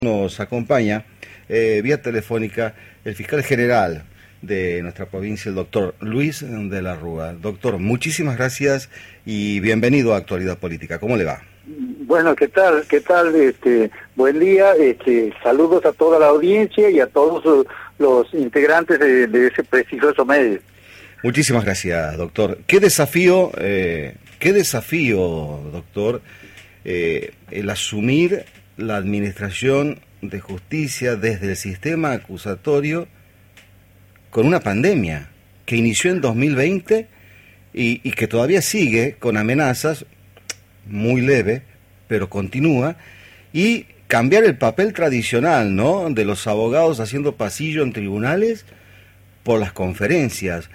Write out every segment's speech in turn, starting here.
Nos acompaña vía telefónica el fiscal general de nuestra provincia, el doctor Luis de la Rúa. Doctor, muchísimas gracias y bienvenido a Actualidad Política. ¿Cómo le va? Bueno, ¿qué tal? Buen día, saludos a toda la audiencia y a todos los integrantes de ese prestigioso medio. Muchísimas gracias, doctor. ¿Qué desafío, doctor, el asumir la administración de justicia desde el sistema acusatorio con una pandemia que inició en 2020 y que todavía sigue con amenazas, muy leve, pero continúa, y cambiar el papel tradicional, ¿no?, de los abogados haciendo pasillo en tribunales por las conferencias?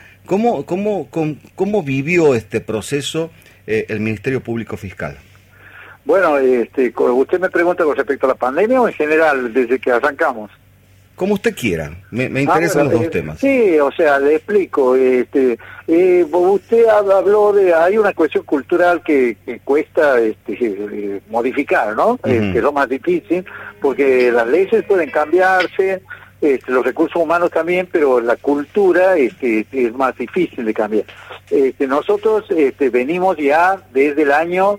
¿Cómo vivió este proceso el Ministerio Público Fiscal? Bueno, usted me pregunta con respecto a la pandemia o en general, desde que arrancamos. Como usted quiera, me interesan los dos temas. Sí, o sea, le explico. Usted habló hay una cuestión cultural que cuesta modificar, ¿no? Que es lo más difícil, porque las leyes pueden cambiarse, los recursos humanos también, pero la cultura es más difícil de cambiar. Nosotros venimos ya desde el año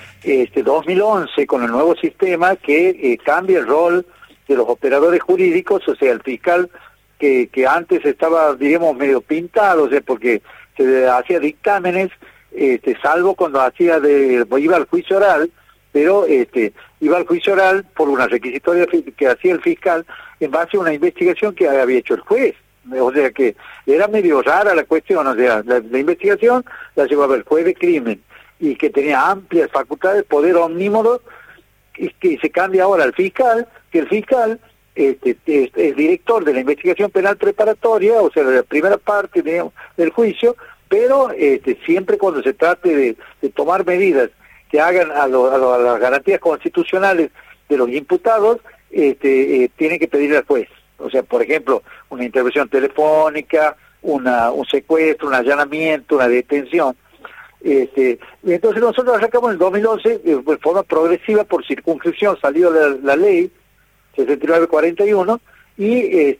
2011 con el nuevo sistema que cambia el rol de los operadores jurídicos, o sea, el fiscal que antes estaba, digamos, medio pintado, o sea, porque se hacía dictámenes, salvo cuando iba al juicio oral, pero iba al juicio oral por una requisitoria que hacía el fiscal en base a una investigación que había hecho el juez. O sea que era medio rara la cuestión, o sea, la investigación la llevaba el juez de crimen, y que tenía amplias facultades, poder omnímodo, que se cambia ahora al fiscal, que el fiscal es director de la investigación penal preparatoria, o sea, de la primera parte del juicio, pero siempre cuando se trate de tomar medidas que hagan a las garantías constitucionales de los imputados, tiene que pedirle al juez. O sea, por ejemplo, una intervención telefónica, un secuestro, un allanamiento, una detención. Entonces nosotros arrancamos en el 2011 de forma progresiva por circunscripción, salió la ley 6941 y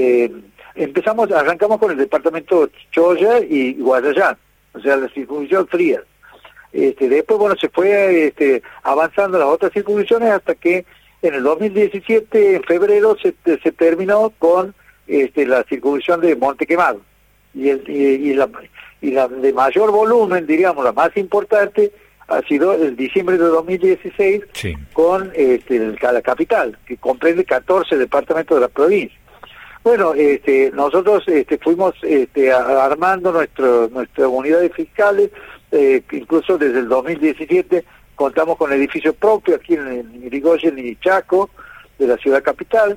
arrancamos con el departamento Choya y Guayayán, o sea, la circunscripción fría. Después, bueno, se fue avanzando las otras circunscripciones hasta que en el 2017, en febrero, se terminó con la circunscripción de Monte Quemado. Y la de mayor volumen, diríamos, la más importante, ha sido el diciembre de 2016, sí, con la capital, que comprende 14 departamentos de la provincia. Bueno, nosotros fuimos armando nuestra unidad de fiscales, incluso desde el 2017 contamos con edificio propio aquí en Irigoyen y Chaco, de la ciudad capital,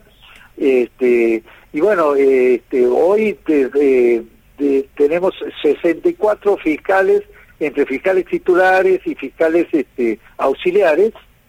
y bueno, hoy tenemos 64 fiscales, entre fiscales titulares y fiscales auxiliares,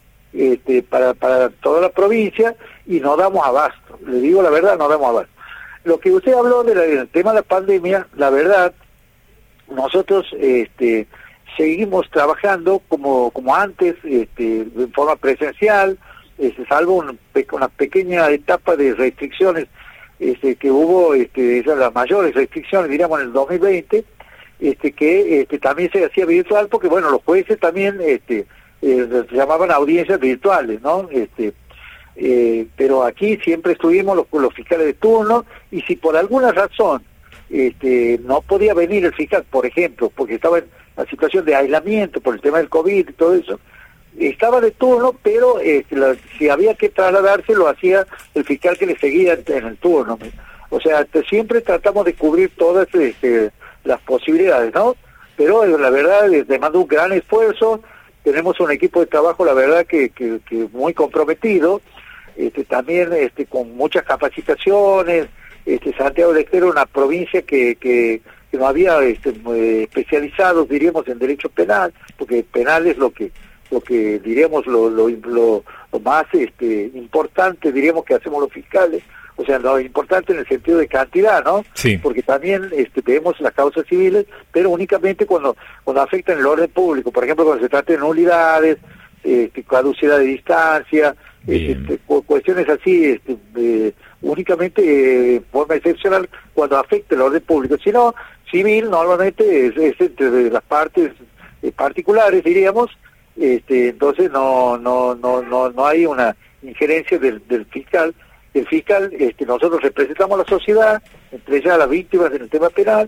para toda la provincia, y no damos abasto. Le digo la verdad, no damos abasto. Lo que usted habló del tema de la pandemia, la verdad, nosotros seguimos trabajando como antes, en forma presencial, salvo una pequeña etapa de restricciones que hubo, esas las mayores restricciones, diríamos, en el 2020, que también se hacía virtual, porque bueno, los jueces también se llamaban audiencias virtuales, ¿no? Pero aquí siempre estuvimos los fiscales de turno, y si por alguna razón no podía venir el fiscal, por ejemplo, porque estaba en la situación de aislamiento por el tema del COVID y todo eso, estaba de turno, pero si había que trasladarse, lo hacía el fiscal que le seguía en el turno. O sea, siempre tratamos de cubrir todas las posibilidades, ¿no? Pero la verdad, demanda un gran esfuerzo. Tenemos un equipo de trabajo, la verdad, que muy comprometido, también con muchas capacitaciones. Santiago del Estero, una provincia que no había especializados, diríamos, en derecho penal, porque penal es lo que diríamos lo más importante, diríamos, que hacemos los fiscales, o sea, lo importante en el sentido de cantidad, ¿no? Sí. Porque también vemos las causas civiles, pero únicamente cuando afectan el orden público, por ejemplo, cuando se trata de nulidades, caducidad de distancia, cuestiones así, únicamente forma excepcional cuando afecta el orden público. Si no, civil normalmente es entre las partes particulares, diríamos. Entonces no hay una injerencia del fiscal. El fiscal, nosotros representamos a la sociedad, entre ellas a las víctimas en el tema penal,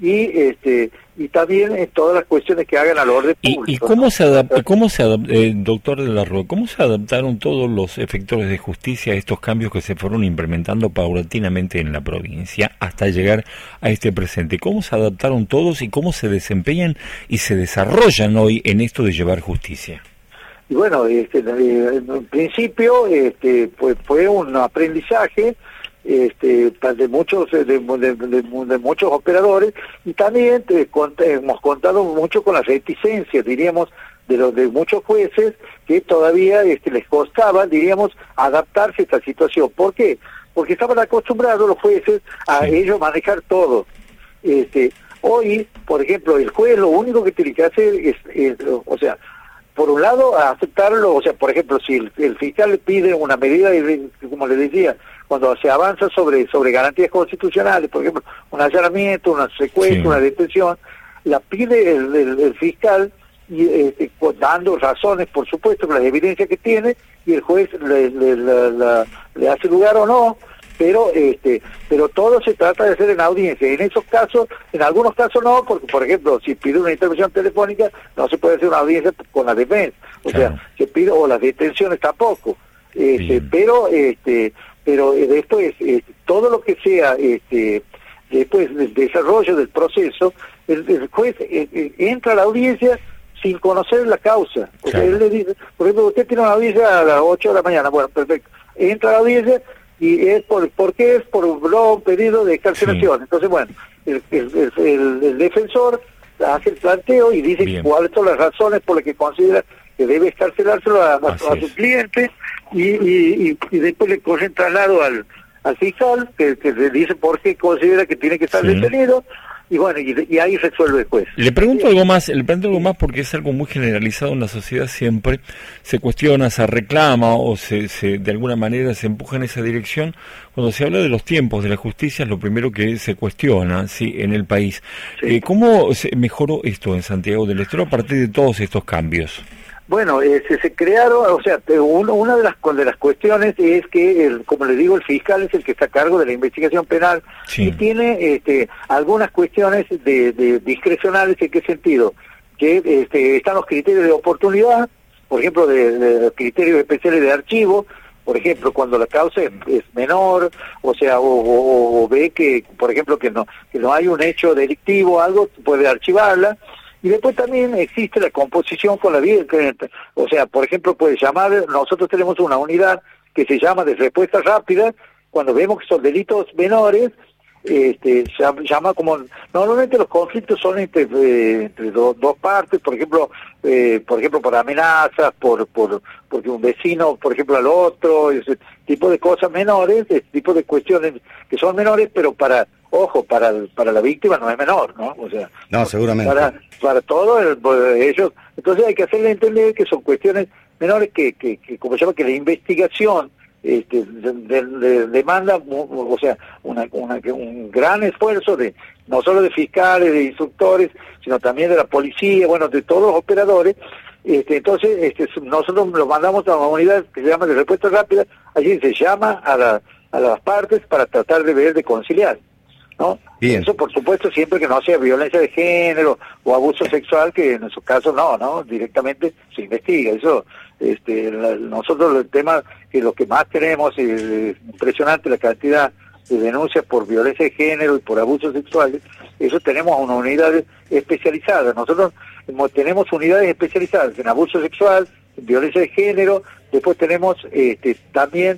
y también en todas las cuestiones que hagan al orden público. ¿Y cómo se doctor de la Rúa, cómo se adaptaron todos los efectores de justicia a estos cambios que se fueron implementando paulatinamente en la provincia hasta llegar a este presente? ¿Cómo se adaptaron todos y cómo se desempeñan y se desarrollan hoy en esto de llevar justicia? Y bueno, en principio pues fue un aprendizaje de muchos operadores, y también hemos contado mucho con las reticencias, diríamos, de muchos jueces que todavía les costaba, diríamos, adaptarse a esta situación. ¿Por qué? Porque estaban acostumbrados los jueces a ellos manejar todo. Hoy, por ejemplo, el juez lo único que tiene que hacer es o sea, por un lado, aceptarlo, o sea, por ejemplo, si el fiscal le pide una medida, como le decía, cuando se avanza sobre garantías constitucionales, por ejemplo, un allanamiento, una secuestro, una detención, la pide el fiscal, y dando razones, por supuesto, con las evidencias que tiene, y el juez le hace lugar o no, pero todo se trata de hacer en audiencia. En esos casos, en algunos casos no, porque por ejemplo, si pide una intervención telefónica, no se puede hacer una audiencia con la defensa, o sea, se pide, o las detenciones tampoco, pero después todo lo que sea después del desarrollo del proceso, el juez entra a la audiencia sin conocer la causa. O sea, él le dice, por ejemplo, usted tiene una audiencia a las 8 de la mañana, bueno, perfecto, entra a la audiencia y es ¿por qué? Es por un pedido de excarcelación. Entonces, bueno, el defensor hace el planteo y dice cuáles son las razones por las que considera que debe excarcelárselo a su cliente, y después le corre traslado al fiscal, que le dice por qué considera que tiene que estar detenido, y bueno, y ahí resuelve el juez. Le pregunto algo más porque es algo muy generalizado en la sociedad. Siempre se cuestiona, se reclama o se de alguna manera se empuja en esa dirección. Cuando se habla de los tiempos de la justicia, es lo primero que se cuestiona, sí, en el país. ¿Cómo se mejoró esto en Santiago del Estero a partir de todos estos cambios? Bueno, se crearon, o sea, una de las cuestiones es que, como le digo, el fiscal es el que está a cargo de la investigación penal, y tiene algunas cuestiones de discrecionales. ¿En qué sentido? Que están los criterios de oportunidad, por ejemplo, de criterios especiales de archivo, por ejemplo, cuando la causa es menor, o sea, o ve que, por ejemplo, que no hay un hecho delictivo o algo, puede archivarla. Y después también existe la composición con la vida, o sea, por ejemplo, puede llamar, nosotros tenemos una unidad que se llama de respuesta rápida, cuando vemos que son delitos menores, llama como, normalmente los conflictos son entre dos partes, por ejemplo, por amenazas, porque un vecino, por ejemplo, al otro, ese tipo de cosas menores, ese tipo de cuestiones que son menores, pero para la víctima no es menor, ¿no? O sea, no, seguramente. Para todos ellos, entonces hay que hacerle entender que son cuestiones menores que como se llama, que la investigación demanda, o sea, un gran esfuerzo no solo de fiscales, de instructores, sino también de la policía, bueno, de todos los operadores. Entonces, nosotros lo mandamos a una unidad que se llama de respuesta rápida, allí se llama a las partes para tratar de conciliar, ¿no? Bien. Eso, por supuesto, siempre que no sea violencia de género o abuso sexual, que en esos casos no, directamente se investiga. Eso, nosotros el tema que lo que más tenemos es impresionante la cantidad de denuncias por violencia de género y por abusos sexuales. Eso tenemos una unidad especializada. Nosotros tenemos unidades especializadas en abuso sexual, en violencia de género. Después tenemos también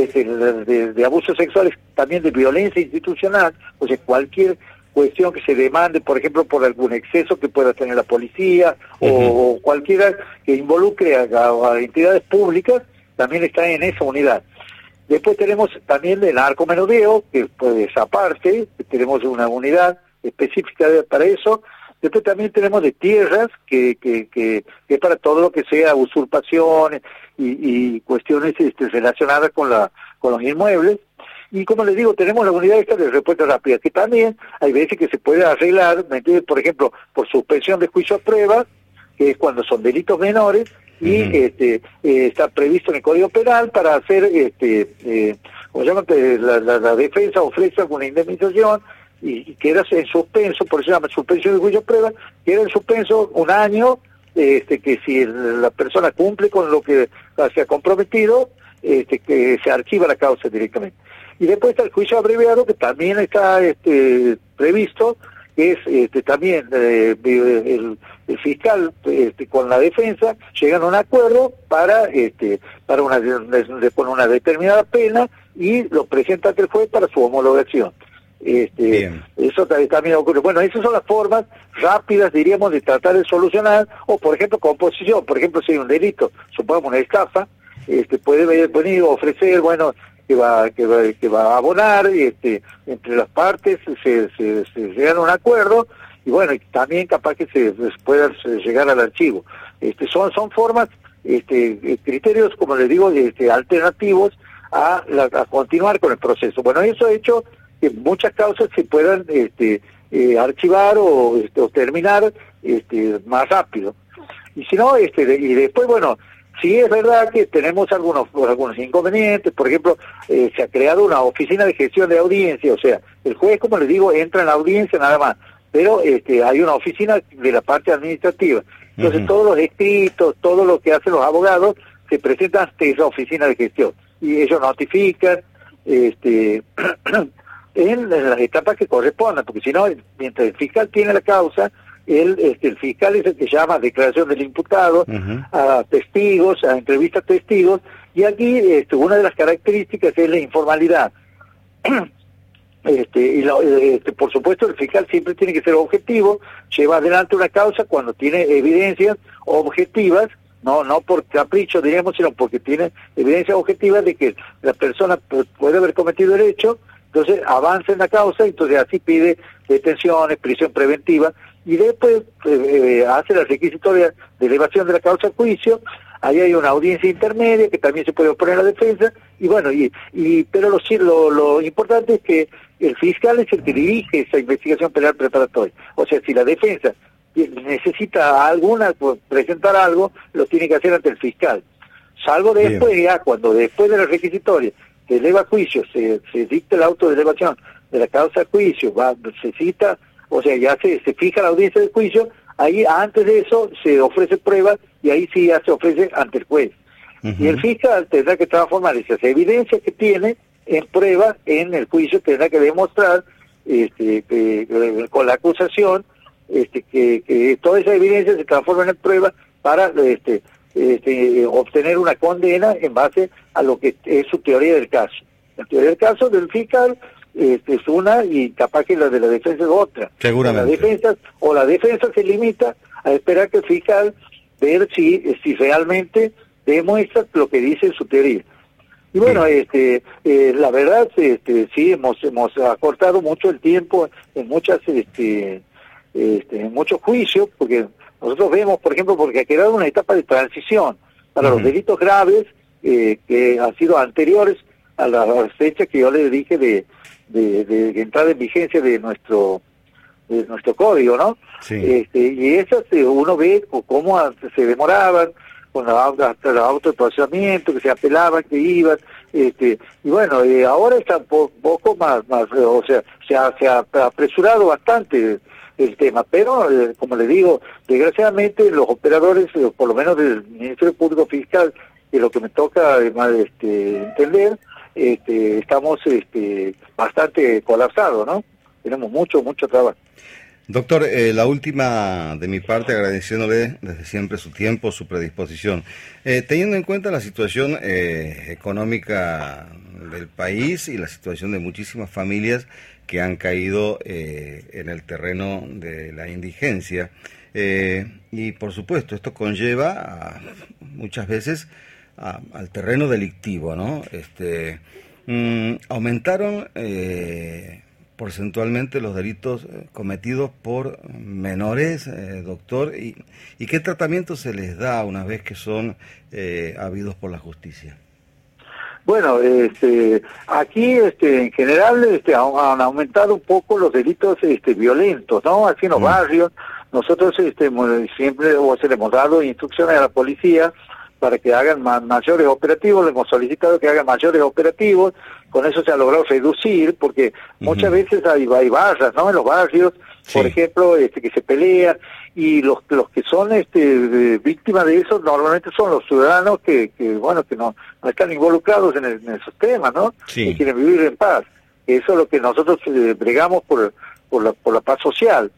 de abusos sexuales, también de violencia institucional, o sea, cualquier cuestión que se demande, por ejemplo, por algún exceso que pueda tener la policía, o cualquiera que involucre a entidades públicas, también está en esa unidad. Después tenemos también el narcomenudeo, que pues aparte, tenemos una unidad específica para eso. Después también tenemos de tierras, que es para todo lo que sea usurpaciones y cuestiones relacionadas con los inmuebles. Y como les digo, tenemos la unidad esta de respuesta rápida, que también hay veces que se puede arreglar, ¿me entiendes? Por ejemplo, por suspensión de juicio a prueba, que es cuando son delitos menores, y está previsto en el Código Penal para hacer, como llaman, la defensa ofrece alguna indemnización y queda en suspenso, por eso se llama suspensión de juicio a prueba, queda en suspenso un año, que si la persona cumple con lo que se ha comprometido, que se archiva la causa directamente. Y después está el juicio abreviado, que también está previsto, que es también el fiscal con la defensa llegan a un acuerdo para con una determinada pena y lo presenta ante el juez para su homologación. Eso también ocurre. Bueno, esas son las formas rápidas, diríamos, de tratar de solucionar, o por ejemplo composición, por ejemplo si hay un delito, supongamos una estafa, puede venir a ofrecer, bueno, que va a abonar, entre las partes se llegan a un acuerdo, y bueno, y también capaz que se pueda llegar al archivo. Son formas, criterios, como les digo, alternativos a continuar con el proceso. Bueno, eso ha hecho que muchas causas se puedan archivar o terminar más rápido. Y si no, y después, bueno, sí es verdad que tenemos algunos inconvenientes. Por ejemplo, se ha creado una oficina de gestión de audiencia, o sea, el juez, como les digo, entra en la audiencia nada más, pero hay una oficina de la parte administrativa. Entonces todos los escritos, todo lo que hacen los abogados, se presentan ante esa oficina de gestión, y ellos notifican en las etapas que correspondan, porque si no, mientras el fiscal tiene la causa, el fiscal es el que llama a declaración del imputado, a testigos, a entrevista a testigos, y aquí una de las características es la informalidad. Por supuesto, el fiscal siempre tiene que ser objetivo, lleva adelante una causa cuando tiene evidencias objetivas, no por capricho, diríamos, sino porque tiene evidencias objetivas de que la persona puede haber cometido el hecho. Entonces avanza en la causa, entonces así pide detenciones, prisión preventiva, y después hace la requisitoria de elevación de la causa a juicio. Ahí hay una audiencia intermedia que también se puede oponer a la defensa, y bueno, pero lo importante es que el fiscal es el que dirige esa investigación penal preparatoria. O sea, si la defensa necesita presentar algo, lo tiene que hacer ante el fiscal. Salvo después, ya cuando después de la requisitoria se eleva a juicio, se dicta el auto de elevación de la causa a juicio, se cita, o sea, ya se fija la audiencia de juicio, ahí antes de eso se ofrece pruebas y ahí sí ya se ofrece ante el juez. Y el fiscal tendrá que transformar esas evidencias que tiene en prueba en el juicio, tendrá que demostrar con la acusación que toda esa evidencia se transforma en prueba para obtener una condena en base a lo que es su teoría del caso. La teoría del caso del fiscal es una, y capaz que la de la defensa es otra. Seguramente. La defensa se limita a esperar que el fiscal ver si realmente demuestra lo que dice su teoría. Y bueno, la verdad, sí hemos acortado mucho el tiempo en en muchos juicios, porque nosotros vemos, por ejemplo, porque ha quedado una etapa de transición para los delitos graves que han sido anteriores a la fecha que yo les dije de entrada en vigencia de nuestro código, ¿no? Sí. Y esas uno ve cómo se demoraban con hasta el auto de procesamiento, que se apelaban, que iban, y bueno, ahora está un poco más, o sea, se ha apresurado bastante el tema, pero como le digo, desgraciadamente los operadores, por lo menos del Ministerio Público Fiscal, que lo que me toca entender, estamos bastante colapsados, ¿no? Tenemos mucho trabajo. Doctor, la última de mi parte, agradeciéndole desde siempre su tiempo, su predisposición. Teniendo en cuenta la situación económica del país y la situación de muchísimas familias que han caído en el terreno de la indigencia, y por supuesto esto conlleva muchas veces al terreno delictivo, ¿no? Aumentaron porcentualmente los delitos cometidos por menores, doctor, y qué tratamiento se les da una vez que son habidos por la justicia. Bueno, aquí en general han aumentado un poco los delitos violentos, ¿no? Así en los barrios. Nosotros siempre se le hemos dado instrucciones a la policía para que hagan mayores operativos, le hemos solicitado que hagan mayores operativos, con eso se ha logrado reducir, porque muchas veces hay barras, ¿no? En los barrios, por ejemplo, que se pelean, y los que son víctimas de eso normalmente son los ciudadanos que no están involucrados en esos temas, ¿no? Que quieren vivir en paz. Eso es lo que nosotros bregamos por la paz social.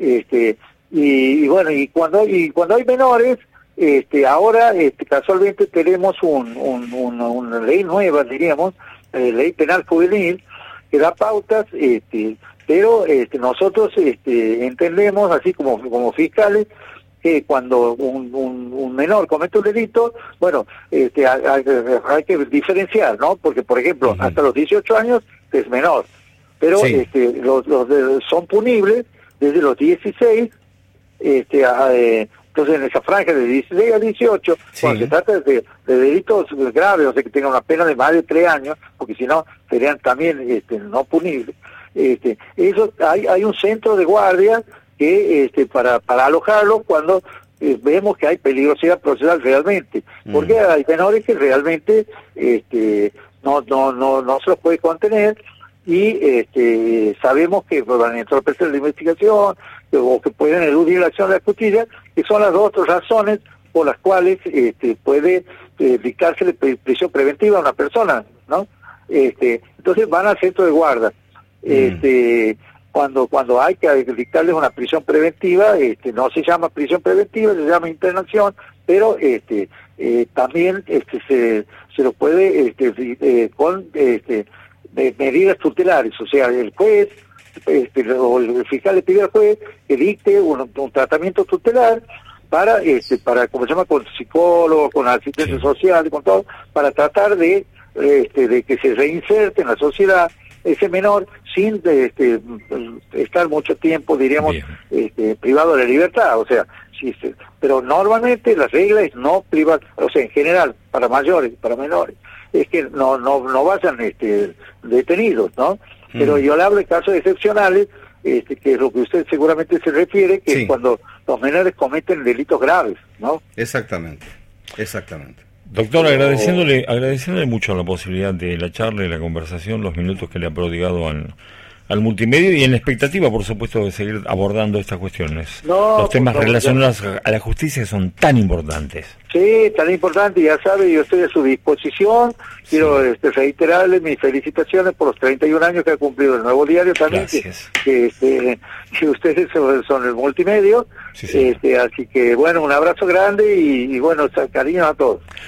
Y cuando hay menores, ahora casualmente tenemos una ley nueva, diríamos, ley penal juvenil, que da pautas, pero nosotros entendemos, así como fiscales, que cuando un menor comete un delito, bueno, hay que diferenciar, ¿no? Porque, por ejemplo, hasta los 18 años es menor, pero son punibles desde los 16, entonces en esa franja de 16 a 18, cuando se trata de delitos graves, o sea que tengan una pena de más de 3 años, porque si no serían también no punibles. Eso hay un centro de guardia que para alojarlo cuando vemos que hay peligrosidad procesal realmente, porque hay menores que realmente no se los puede contener, y sabemos que van a entorpecer la investigación o que pueden eludir la acción de la justicia, que son las dos otras razones por las cuales puede dictársele prisión preventiva a una persona, ¿no? Entonces van al centro de guarda. Cuando hay que dictarles una prisión preventiva, no se llama prisión preventiva, se llama internación, pero también se lo puede con medidas tutelares, o sea, el juez o el fiscal le pide al juez que dicte un tratamiento tutelar para como se llama, con psicólogo, con asistente social, con todo, para tratar de que se reinserte en la sociedad ese menor sin estar mucho tiempo, diríamos, privado de la libertad. O sea, pero normalmente la regla es no privar, o sea, en general, para mayores, para menores, es que no vayan detenidos, ¿no? Pero yo le hablo de casos excepcionales, que es lo que usted seguramente se refiere, que es cuando los menores cometen delitos graves, ¿no? Exactamente. Doctor, agradeciéndole mucho la posibilidad de la charla y la conversación, los minutos que le ha prodigado al multimedio, y en expectativa, por supuesto, de seguir abordando estas cuestiones. Los temas relacionados a la justicia son tan importantes. Sí, tan importante, ya sabe, yo estoy a su disposición. Quiero reiterarle mis felicitaciones por los 31 años que ha cumplido el Nuevo Diario también, que ustedes son el multimedio. Así que, bueno, un abrazo grande y bueno, cariño a todos.